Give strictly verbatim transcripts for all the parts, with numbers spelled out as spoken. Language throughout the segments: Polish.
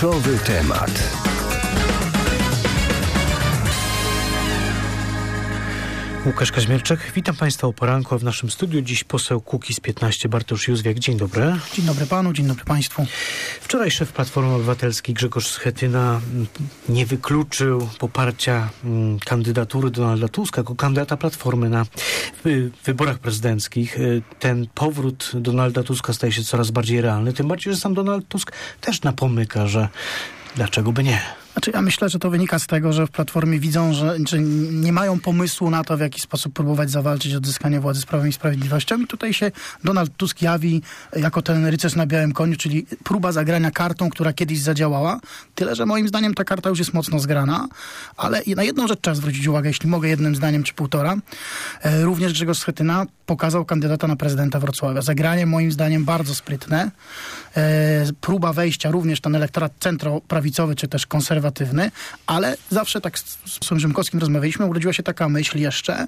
Kluczowy temat. Łukasz Kaźmierczak, witam Państwa o poranku, a w naszym studiu dziś poseł Kukiz piętnaście Bartosz Józwiak. Dzień dobry. Dzień dobry panu, dzień dobry państwu. Wczoraj szef Platformy Obywatelskiej Grzegorz Schetyna nie wykluczył poparcia kandydatury Donalda Tuska jako kandydata Platformy na wyborach prezydenckich. Ten powrót Donalda Tuska staje się coraz bardziej realny, tym bardziej, że sam Donald Tusk też napomyka, że dlaczego by nie. Znaczy, ja myślę, że to wynika z tego, że w Platformie widzą, że, że nie mają pomysłu na to, w jaki sposób próbować zawalczyć o odzyskanie władzy z Prawem i Sprawiedliwością. I tutaj się Donald Tusk jawi jako ten rycerz na białym koniu, czyli próba zagrania kartą, która kiedyś zadziałała. Tyle, że moim zdaniem ta karta już jest mocno zgrana. Ale na jedną rzecz trzeba zwrócić uwagę, jeśli mogę jednym zdaniem czy półtora. Również Grzegorz Schetyna pokazał kandydata na prezydenta Wrocławia. Zagranie moim zdaniem bardzo sprytne. Próba wejścia również ten elektorat centroprawicowy, czy też konserwatywny, ale zawsze tak z posłem Rzymkowskim rozmawialiśmy, urodziła się taka myśl jeszcze.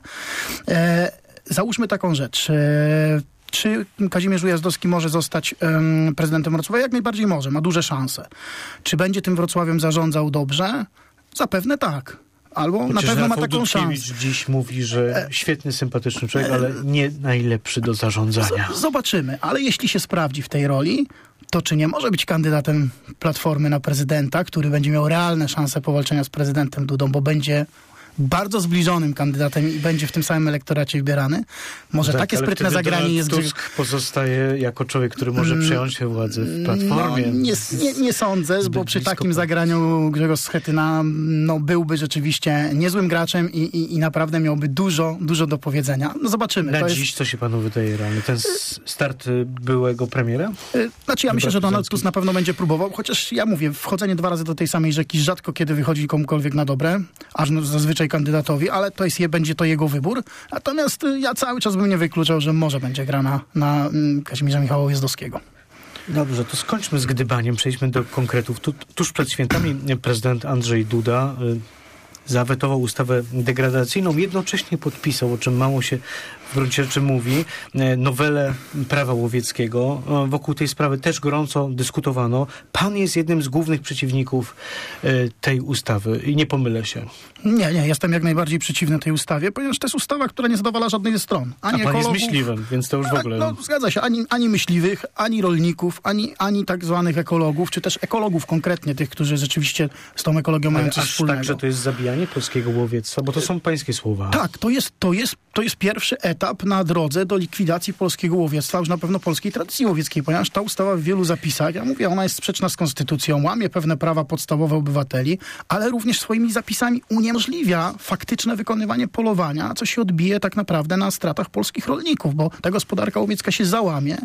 E, załóżmy taką rzecz. E, czy Kazimierz Ujazdowski może zostać um, prezydentem Wrocławia? Jak najbardziej może, ma duże szanse. Czy będzie tym Wrocławiem zarządzał dobrze? Zapewne tak. Albo Chociaż na pewno ma taką szansę. Dziś mówi, że świetny, sympatyczny człowiek, ale nie najlepszy do zarządzania. Z- zobaczymy, ale jeśli się sprawdzi w tej roli, to czy nie może być kandydatem Platformy na prezydenta, który będzie miał realne szanse powalczenia z prezydentem Dudą, bo będzie bardzo zbliżonym kandydatem i będzie w tym samym elektoracie wybierany. Może tak, takie sprytne zagranie jest... Tusk pozostaje jako człowiek, który może przejąć się władzy w Platformie. No, nie, nie, nie sądzę, bo przy takim zagraniu Grzegorz Schetyna no, byłby rzeczywiście niezłym graczem i, i, i naprawdę miałby dużo, dużo do powiedzenia. No zobaczymy. Na to dziś jest... co się panu wydaje realny? Ten start byłego premiera? Znaczy ja myślę, że Donald Tusk na pewno będzie próbował, chociaż ja mówię, wchodzenie dwa razy do tej samej rzeki rzadko kiedy wychodzi komukolwiek na dobre, aż no, zazwyczaj kandydatowi, ale to jest, będzie to jego wybór. Natomiast ja cały czas bym nie wykluczał, że może będzie gra na, na Kazimierza Michała Ujazdowskiego. Dobrze, to skończmy z gdybaniem, przejdźmy do konkretów. Tu, tuż przed świętami prezydent Andrzej Duda y, zawetował ustawę degradacyjną, jednocześnie podpisał, o czym mało się w gruncie rzeczy mówi, nowelę prawa łowieckiego. Wokół tej sprawy też gorąco dyskutowano. Pan jest jednym z głównych przeciwników tej ustawy i nie pomylę się. Nie, nie, jestem jak najbardziej przeciwny tej ustawie, ponieważ to jest ustawa, która nie zadowala żadnej ze stron. Ani A pan ekologów, jest myśliwym, więc to już w ogóle... No, zgadza się, ani, ani myśliwych, ani rolników, ani, ani tak zwanych ekologów, czy też ekologów konkretnie, tych, którzy rzeczywiście z tą ekologią mają coś aż wspólnego. tak, że to jest zabijanie polskiego łowiectwa, bo to są pańskie słowa. Tak, to jest, to jest, to jest pierwszy etap na drodze do likwidacji polskiego łowiectwa, już na pewno polskiej tradycji łowieckiej, ponieważ ta ustawa w wielu zapisach, ja mówię, ona jest sprzeczna z konstytucją, łamie pewne prawa podstawowe obywateli, ale również swoimi zapisami uniemożliwia faktyczne wykonywanie polowania, co się odbije tak naprawdę na stratach polskich rolników, bo ta gospodarka łowiecka się załamie,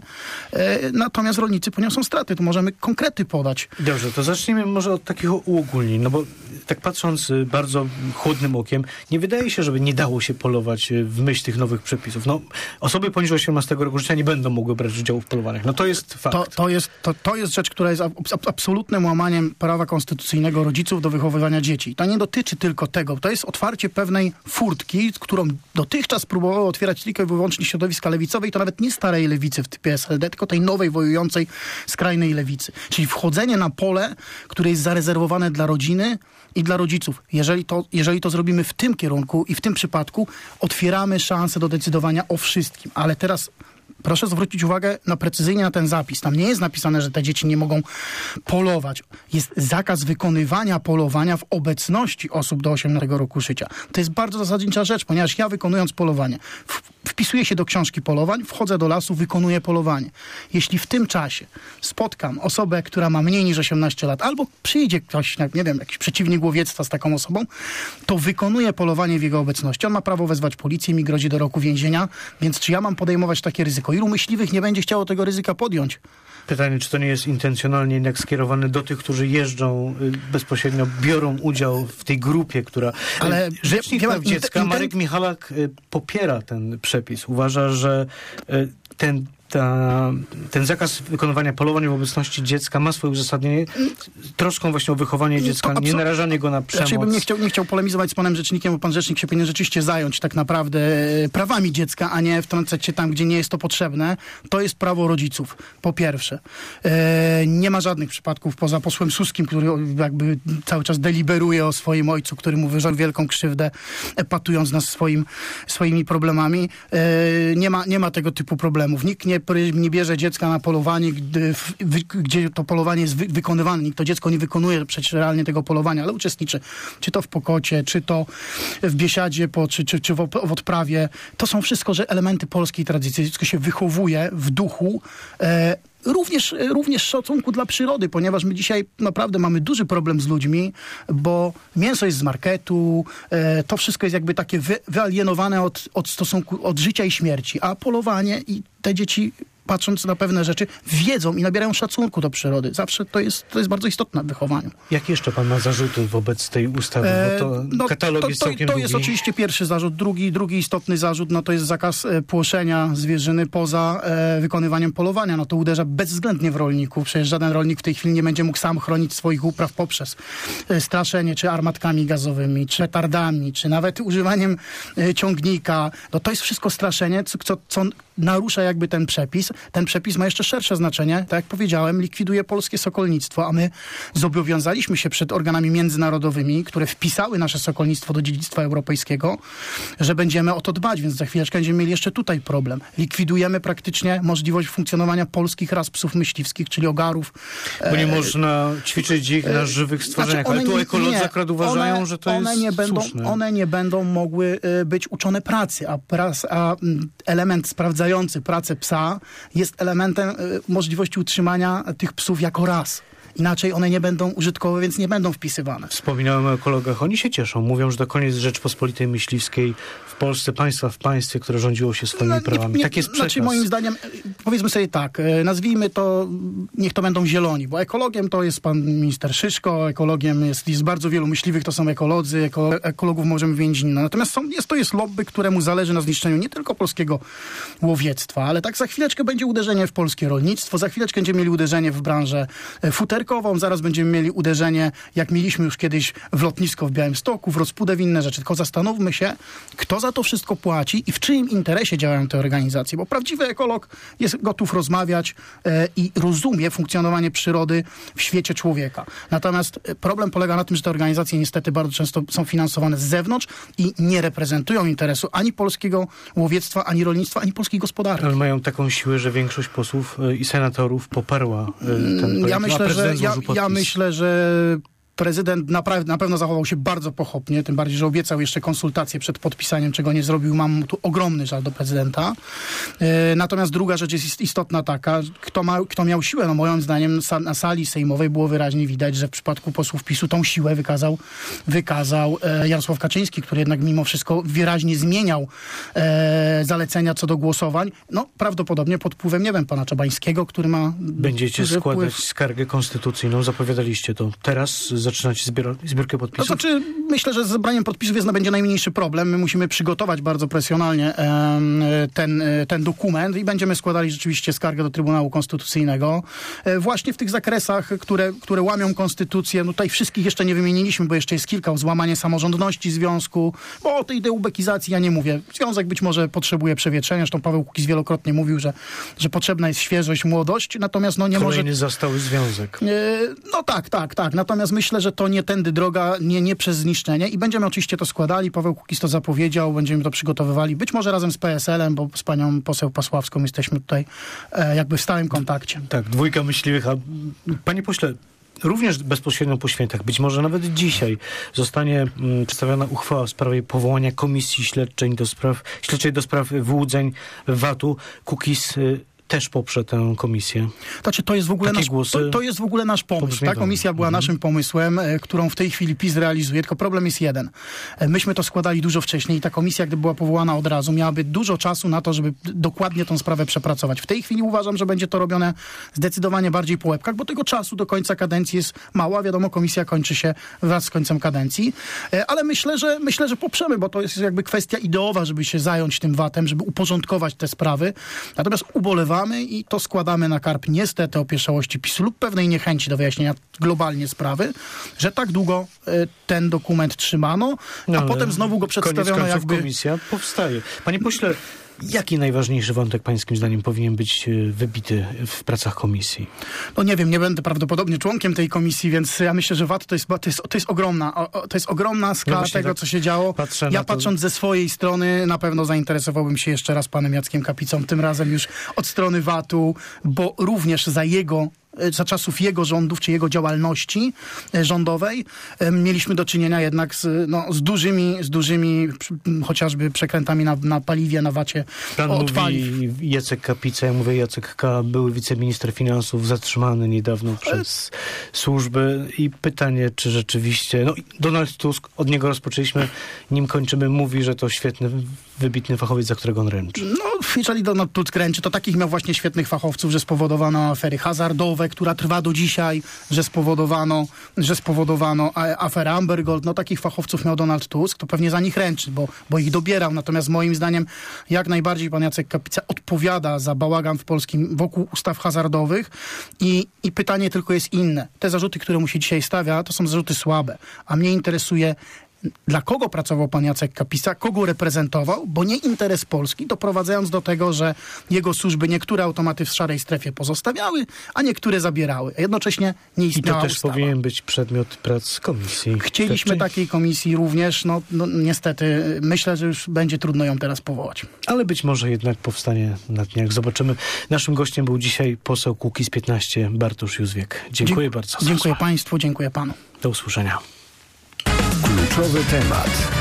e, natomiast rolnicy poniosą straty. Tu możemy konkrety podać. Dobrze, to zacznijmy może od takich uogólnień, no bo tak patrząc bardzo chłodnym okiem, nie wydaje się, żeby nie dało się polować w myśl tych nowych przepisów. No, osoby poniżej osiemnastego roku życia nie będą mogły brać udziału w polowaniach. No to jest fakt. To, to, jest, to, to jest rzecz, która jest ab, absolutnym łamaniem prawa konstytucyjnego rodziców do wychowywania dzieci. To nie dotyczy tylko tego. To jest otwarcie pewnej furtki, którą dotychczas próbowało otwierać tylko i wyłącznie środowiska lewicowe i to nawet nie starej lewicy w typie S L D, tylko tej nowej, wojującej skrajnej lewicy. Czyli wchodzenie na pole, które jest zarezerwowane dla rodziny i dla rodziców. Jeżeli to, jeżeli to zrobimy w tym kierunku i w tym przypadku, otwieramy szansę do decydowania o wszystkim. Ale teraz proszę zwrócić uwagę na precyzyjnie na ten zapis. Tam nie jest napisane, że te dzieci nie mogą polować. Jest zakaz wykonywania polowania w obecności osób do osiemnastego roku życia. To jest bardzo zasadnicza rzecz, ponieważ ja wykonując polowanie, wpisuję się do książki polowań, wchodzę do lasu, wykonuję polowanie. Jeśli w tym czasie spotkam osobę, która ma mniej niż osiemnaście lat, albo przyjdzie ktoś, nie wiem, jakiś przeciwnik łowiectwa z taką osobą, to wykonuję polowanie w jego obecności. On ma prawo wezwać policję, mi grozi do roku więzienia, więc czy ja mam podejmować takie ryzyko? Ilu myśliwych nie będzie chciało tego ryzyka podjąć? Pytanie, czy to nie jest intencjonalnie jednak skierowane do tych, którzy jeżdżą bezpośrednio, biorą udział w tej grupie, która... Ale Rzecznik Praw Dziecka, Marek Michalak, popiera ten przepis. Uważa, że ten ta, ten zakaz wykonywania polowań w obecności dziecka ma swoje uzasadnienie troską właśnie o wychowanie dziecka, nie narażanie go na przemoc. Znaczy, bym nie chciał, nie chciał polemizować z panem rzecznikiem, bo pan rzecznik się powinien rzeczywiście zająć tak naprawdę prawami dziecka, a nie wtrącać się tam, gdzie nie jest to potrzebne. To jest prawo rodziców, po pierwsze. E, nie ma żadnych przypadków poza posłem Suskim, który jakby cały czas deliberuje o swoim ojcu, który mu wyrządził wielką krzywdę, epatując nas swoim, swoimi problemami. E, nie ma, nie ma tego typu problemów. Nikt nie, nie bierze dziecka na polowanie, gdy, w, gdzie to polowanie jest wy, wykonywane. Nikt to dziecko nie wykonuje przecież realnie tego polowania, ale uczestniczy. Czy to w pokocie, czy to w biesiadzie, po, czy, czy, czy w, w odprawie. To są wszystko że elementy polskiej tradycji. Dziecko się wychowuje w duchu e, Również, również szacunku dla przyrody, ponieważ my dzisiaj naprawdę mamy duży problem z ludźmi, bo mięso jest z marketu, e, to wszystko jest jakby takie wy, wyalienowane od, od stosunku, od życia i śmierci, a polowanie i te dzieci, patrząc na pewne rzeczy, wiedzą i nabierają szacunku do przyrody. Zawsze to jest, to jest bardzo istotne w wychowaniu. Jak jeszcze pan ma zarzuty wobec tej ustawy? Bo to no, katalog to, jest to, całkiem to długi. jest oczywiście pierwszy zarzut. Drugi, drugi istotny zarzut, no to jest zakaz e, płoszenia zwierzyny poza e, wykonywaniem polowania. No to uderza bezwzględnie w rolników. Przecież żaden rolnik w tej chwili nie będzie mógł sam chronić swoich upraw poprzez e, straszenie, czy armatkami gazowymi, czy petardami, czy nawet używaniem e, ciągnika. No to jest wszystko straszenie, co, co, co narusza jakby ten przepis. Ten przepis ma jeszcze szersze znaczenie. Tak jak powiedziałem, likwiduje polskie sokolnictwo, a my zobowiązaliśmy się przed organami międzynarodowymi, które wpisały nasze sokolnictwo do dziedzictwa europejskiego, że będziemy o to dbać, więc za chwileczkę będziemy mieli jeszcze tutaj problem. Likwidujemy praktycznie możliwość funkcjonowania polskich ras psów myśliwskich, czyli ogarów. Bo nie e, można ćwiczyć ich na żywych stworzeniach, znaczy ale tu ekolodzy nie, akurat uważają, one, że to one jest nie będą, słuszne. One nie będą mogły być uczone pracy, a, pras, a element sprawdzający pracę psa jest elementem y, możliwości utrzymania tych psów jako ras. Inaczej one nie będą użytkowe, więc nie będą wpisywane. Wspominałem o ekologach. Oni się cieszą. Mówią, że to koniec Rzeczpospolitej Myśliwskiej w Polsce, państwa w państwie, które rządziło się swoimi no, prawami. Nie, nie, tak jest przekaz. Znaczy moim zdaniem, powiedzmy sobie tak, nazwijmy to, niech to będą zieloni, bo ekologiem to jest pan minister Szyszko, ekologiem jest, jest bardzo wielu myśliwych, to są ekolodzy, eko, ekologów możemy wymienić inne. Natomiast są, jest, to jest lobby, któremu zależy na zniszczeniu nie tylko polskiego łowiectwa, ale tak za chwileczkę będzie uderzenie w polskie rolnictwo, za chwileczkę będziemy mieli uderzenie w branżę futerkową, zaraz będziemy mieli uderzenie, jak mieliśmy już kiedyś w lotnisko w Białymstoku, w Rozpudę, w inne rzeczy. Tylko zastanówmy się, kto za to wszystko płaci i w czyim interesie działają te organizacje, bo prawdziwy ekolog jest gotów rozmawiać e, i rozumie funkcjonowanie przyrody w świecie człowieka. Natomiast problem polega na tym, że te organizacje niestety bardzo często są finansowane z zewnątrz i nie reprezentują interesu ani polskiego łowiectwa, ani rolnictwa, ani polskiej gospodarki. Ale mają taką siłę, że większość posłów i senatorów poparła ten projekt. Ja myślę, że Ja, ja myślę, że prezydent naprawdę, na pewno zachował się bardzo pochopnie, tym bardziej, że obiecał jeszcze konsultacje przed podpisaniem, czego nie zrobił. Mam tu ogromny żal do prezydenta. E, natomiast druga rzecz jest istotna taka, kto, ma, kto miał siłę, no moim zdaniem sa, na sali sejmowej było wyraźnie widać, że w przypadku posłów PiSu tą siłę wykazał, wykazał e, Jarosław Kaczyński, który jednak mimo wszystko wyraźnie zmieniał e, zalecenia co do głosowań. No prawdopodobnie pod wpływem, nie wiem, pana Czabańskiego, który ma... Będziecie składać wpływ. skargę konstytucyjną, zapowiadaliście to. Teraz zaczynacie zbior- zbiórkę podpisów? To znaczy, myślę, że z zebraniem podpisów jest, no, będzie najmniejszy problem. My musimy przygotować bardzo profesjonalnie e, ten, e, ten dokument i będziemy składali rzeczywiście skargę do Trybunału Konstytucyjnego. E, właśnie w tych zakresach, które, które łamią konstytucję. No tutaj wszystkich jeszcze nie wymieniliśmy, bo jeszcze jest kilka. Złamanie samorządności związku, bo o tej deubekizacji ja nie mówię. Związek być może potrzebuje przewietrzenia. Zresztą Paweł Kukiz wielokrotnie mówił, że, że potrzebna jest świeżość, młodość. Natomiast no nie Kolejny może... Kolejny zastały związek. E, no tak, tak, tak. Natomiast myślę, że to nie tędy droga, nie, nie przez zniszczenie i będziemy oczywiście to składali. Paweł Kukiz to zapowiedział, będziemy to przygotowywali. Być może razem z P S L em, bo z panią poseł Pasławską jesteśmy tutaj e, jakby w stałym kontakcie. Tak, dwójka myśliwych. A panie pośle, również bezpośrednio po świętach, być może nawet dzisiaj zostanie mm, przedstawiona uchwała w sprawie powołania komisji śledczej do spraw, śledczej do spraw wyłudzeń V A-tu. Kukiz y, też poprze tę komisję. Znaczy, to jest w ogóle, nasz, to, to jest w ogóle nasz pomysł. Ta komisja była mhm. naszym pomysłem, e, którą w tej chwili PiS realizuje, tylko problem jest jeden. E, myśmy to składali dużo wcześniej i ta komisja, gdy była powołana od razu, miałaby dużo czasu na to, żeby dokładnie tą sprawę przepracować. W tej chwili uważam, że będzie to robione zdecydowanie bardziej po łebkach, bo tego czasu do końca kadencji jest mało, a wiadomo, komisja kończy się wraz z końcem kadencji. E, ale myślę, że myślę, że poprzemy, bo to jest jakby kwestia ideowa, żeby się zająć tym V A T-em, żeby uporządkować te sprawy. Natomiast ubolewam, odczuwamy i to składamy na karp niestety opieszałości PiSu lub pewnej niechęci do wyjaśnienia globalnie sprawy, że tak długo y, ten dokument trzymano, a no, potem znowu go przedstawiono jakby... komisja powstaje. Panie pośle, jaki najważniejszy wątek pańskim zdaniem powinien być wybity w pracach komisji? No nie wiem, nie będę prawdopodobnie członkiem tej komisji, więc ja myślę, że V A T to jest, to jest, to jest ogromna, to jest ogromna skala no tego, tak co się działo. Ja patrząc ze swojej strony na pewno zainteresowałbym się jeszcze raz panem Jackiem Kapicą, tym razem już od strony V A T u, bo również za jego za czasów jego rządów, czy jego działalności rządowej, mieliśmy do czynienia jednak z, no, z dużymi, z dużymi chociażby przekrętami na, na paliwie, na wacie Pan od mówi paliw. Jacek Kapica, ja mówię Jacek K., były wiceminister finansów, zatrzymany niedawno przez służby i pytanie, czy rzeczywiście, no Donald Tusk, od niego rozpoczęliśmy, nim kończymy, mówi, że to świetny, wybitny fachowiec, za którego on ręczy. No, jeżeli Donald Tusk ręczy, to takich miał właśnie świetnych fachowców, że spowodowano afery hazardowe, która trwa do dzisiaj, że spowodowano, że spowodowano aferę Amber Gold. No takich fachowców miał Donald Tusk, to pewnie za nich ręczy, bo, bo ich dobierał. Natomiast moim zdaniem jak najbardziej pan Jacek Kapica odpowiada za bałagan w polskim wokół ustaw hazardowych i, i pytanie tylko jest inne. Te zarzuty, które mu się dzisiaj stawia, to są zarzuty słabe, a mnie interesuje, dla kogo pracował pan Jacek Kapica, kogo reprezentował, bo nie interes Polski, doprowadzając do tego, że jego służby niektóre automaty w szarej strefie pozostawiały, a niektóre zabierały. A jednocześnie nie istniała I to też ustawa. powinien być przedmiot prac komisji. Chcieliśmy Wtedy... takiej komisji również, no, no niestety myślę, że już będzie trudno ją teraz powołać. Ale być może jednak powstanie na dniach. Zobaczymy. Naszym gościem był dzisiaj poseł Kukiz piętnaście Bartosz Józwiak. Dziękuję Dzie- bardzo. Dziękuję państwu, dziękuję panu. Do usłyszenia. Kluczowy temat.